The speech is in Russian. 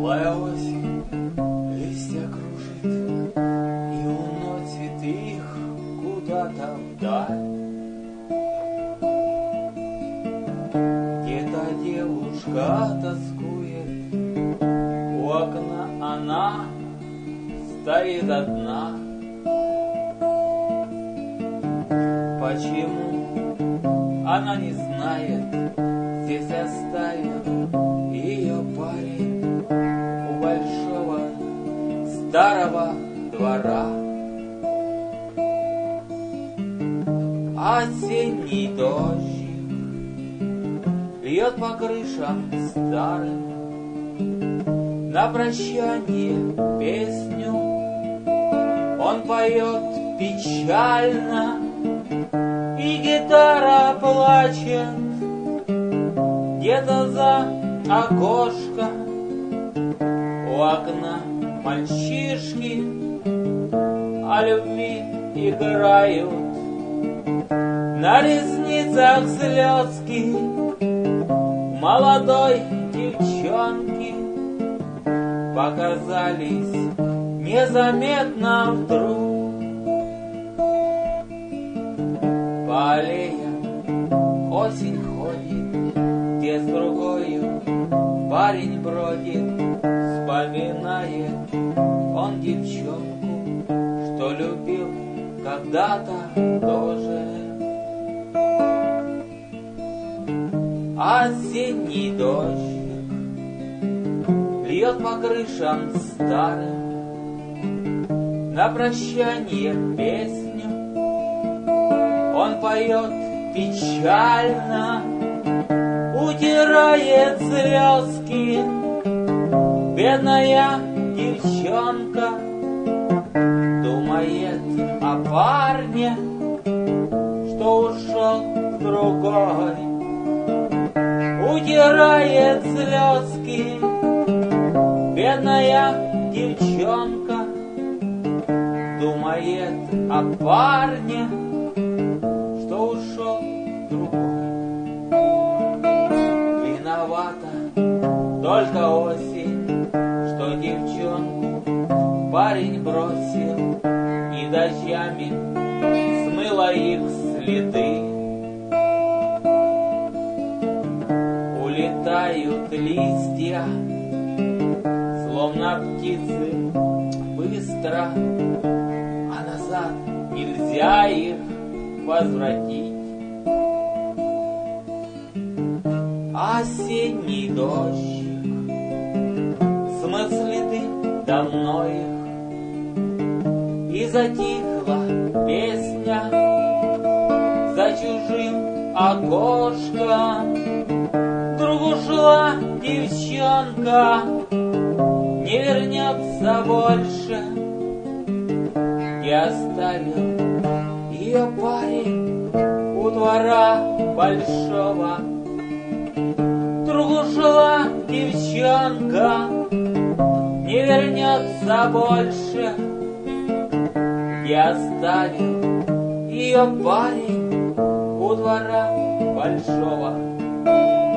Злая осень листья кружит и уносит их куда-то вдаль. Где-то девушка тоскует, у окна она стоит одна. Почему она не знает, здесь оставил ее парень у большого старого двора. Осенний дождик льет по крышам старым, на прощание песню он поет печально, и гитара плачет где-то за окошко. У окна мальчишки о любви играют, на ресницах слезки молодой девчонки показались незаметно вдруг. По аллеям осень ходит, где с другою парень бродит, вспоминает он девчонку, что любил когда-то тоже. Осенний дождик льет по крышам старым, на прощание песню он поет печально, утирает слезки бедная девчонка, думает о парне, что ушел к другой. Утирает слезки бедная девчонка, думает о парне, что ушел другой. Виновата только осень, что девчонку парень бросил, и дождями смыла их следы. Улетают листья, словно птицы, быстро, а назад нельзя их возвратить. Осенний дождик смыл следы давно их, и затихла песня за чужим окошком. Вдруг ушла девчонка, не вернется больше, и оставил ее парень у двора большого. Вдруг ушла девчонка, не вернется больше, и оставил ее парень у двора большого.